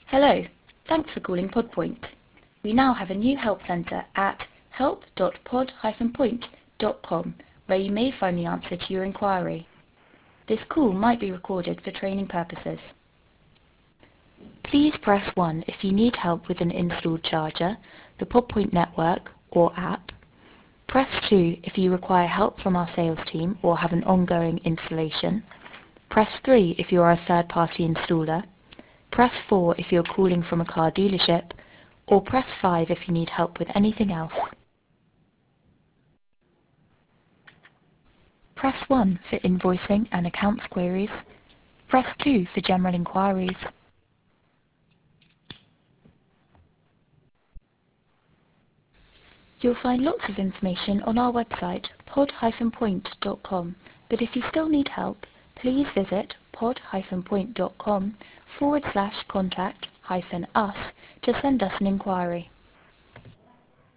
Hello, thanks for calling PodPoint. We now have a new help centre at help.pod-point.com where you may find the answer to your inquiry. This call might be recorded for training purposes. Please press 1 if you need help with an installed charger, the PodPoint network or app. Press 2 if you require help from our sales team or have an ongoing installation. Press 3 if you are a third-party installer. Press 4 if you're calling from a car dealership, or press 5 if you need help with anything else. Press 1 for invoicing and accounts queries. Press 2 for general inquiries. You'll find lots of information on our website, pod-point.com, but if you still need help, please visit pod-point.com/contact-us to send us an inquiry.